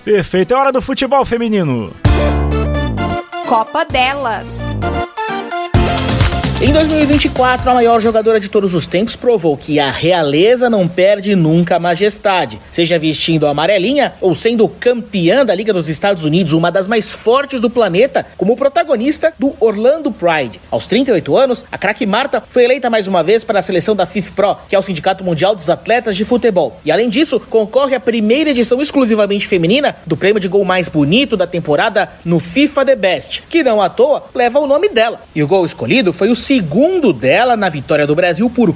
Perfeito, é hora do futebol feminino. Copa delas. Em 2024, a maior jogadora de todos os tempos provou que a realeza não perde nunca a majestade, seja vestindo a amarelinha ou sendo campeã da Liga dos Estados Unidos, uma das mais fortes do planeta, como protagonista do Orlando Pride. Aos 38 anos, a craque Marta foi eleita mais uma vez para a seleção da FIFPro, que é o Sindicato Mundial dos Atletas de Futebol. E além disso, concorre à primeira edição exclusivamente feminina do prêmio de gol mais bonito da temporada no FIFA The Best, que não à toa leva o nome dela. E o gol escolhido foi o segundo dela na vitória do Brasil por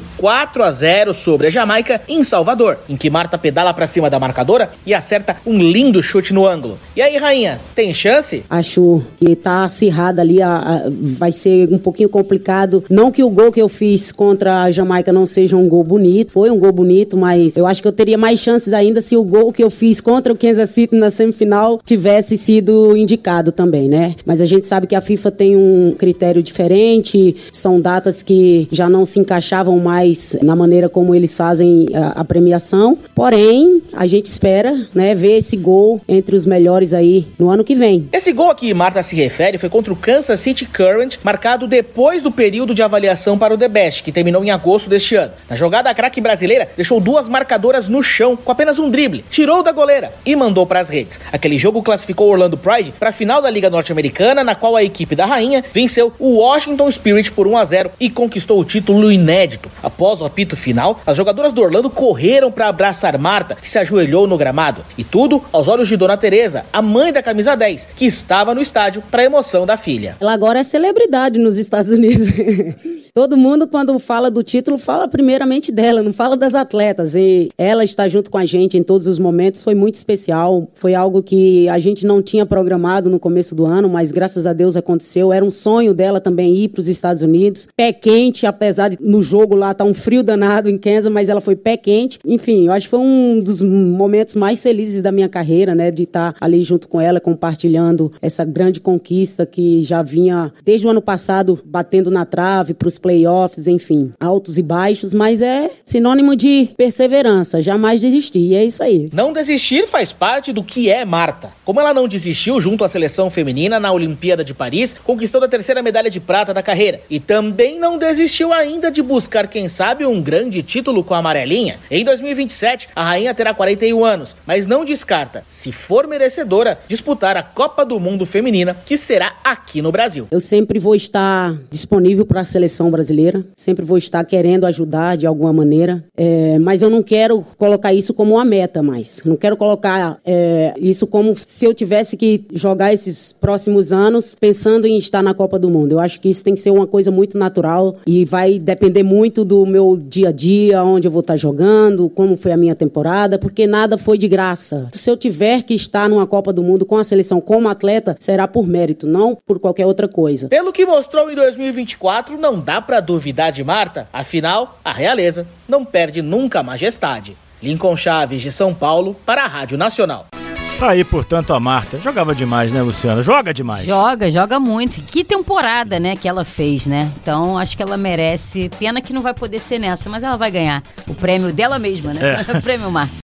4-0 sobre a Jamaica em Salvador, em que Marta pedala pra cima da marcadora e acerta um lindo chute no ângulo. E aí, rainha, tem chance? Acho que tá acirrada ali, vai ser um pouquinho complicado. Não que o gol que eu fiz contra a Jamaica não seja um gol bonito, foi um gol bonito, mas eu acho que eu teria mais chances ainda se o gol que eu fiz contra o Kansas City na semifinal tivesse sido indicado também, né? Mas a gente sabe que a FIFA tem um critério diferente, são datas que já não se encaixavam mais na maneira como eles fazem a premiação. Porém, a gente espera, né, ver esse gol entre os melhores aí no ano que vem. Esse gol a que Marta se refere foi contra o Kansas City Current, marcado depois do período de avaliação para o The Best, que terminou em agosto deste ano. Na jogada, a craque brasileira deixou duas marcadoras no chão com apenas um drible, tirou da goleira e mandou para as redes. Aquele jogo classificou o Orlando Pride para a final da Liga Norte-Americana, na qual a equipe da rainha venceu o Washington Spirit por 1-0 e conquistou o título inédito. Após o apito final, as jogadoras do Orlando correram para abraçar Marta, que se ajoelhou no gramado. E tudo aos olhos de Dona Teresa, a mãe da camisa 10, que estava no estádio para a emoção da filha. Ela agora é celebridade nos Estados Unidos. Todo mundo, quando fala do título, fala primeiramente dela, não fala das atletas. E ela estar junto com a gente em todos os momentos foi muito especial. Foi algo que a gente não tinha programado no começo do ano, mas graças a Deus aconteceu. Era um sonho dela também ir para os Estados Unidos. Pé quente, apesar de no jogo lá tá um frio danado em Kansas, mas ela foi pé quente. Enfim, eu acho que foi um dos momentos mais felizes da minha carreira, né? De estar ali junto com ela, compartilhando essa grande conquista que já vinha desde o ano passado batendo na trave para os playoffs, enfim, altos e baixos, mas é sinônimo de perseverança, jamais desistir, e é isso aí. Não desistir faz parte do que é Marta. Como ela não desistiu junto à seleção feminina na Olimpíada de Paris, conquistando a terceira medalha de prata da carreira, e também não desistiu ainda de buscar, quem sabe, um grande título com a amarelinha. Em 2027, a rainha terá 41 anos, mas não descarta, se for merecedora, disputar a Copa do Mundo Feminina, que será aqui no Brasil. Eu sempre vou estar disponível para a seleção brasileira, sempre vou estar querendo ajudar de alguma maneira, mas eu não quero colocar isso como uma meta mais, não quero colocar isso como se eu tivesse que jogar esses próximos anos pensando em estar na Copa do Mundo. Eu acho que isso tem que ser uma coisa muito natural e vai depender muito do meu dia a dia, onde eu vou estar jogando, como foi a minha temporada, porque nada foi de graça. Se eu tiver que estar numa Copa do Mundo com a seleção como atleta, será por mérito, não por qualquer outra coisa. Pelo que mostrou em 2024, não dá pra duvidar de Marta. Afinal, a realeza não perde nunca a majestade. Lincoln Chaves, de São Paulo, para a Rádio Nacional. Tá aí, portanto, a Marta. Jogava demais, né, Luciana? Joga demais. Joga muito. Que temporada, né, que ela fez, né? Então, acho que ela merece. Pena que não vai poder ser nessa, mas ela vai ganhar o prêmio dela mesma, né? O prêmio Marta.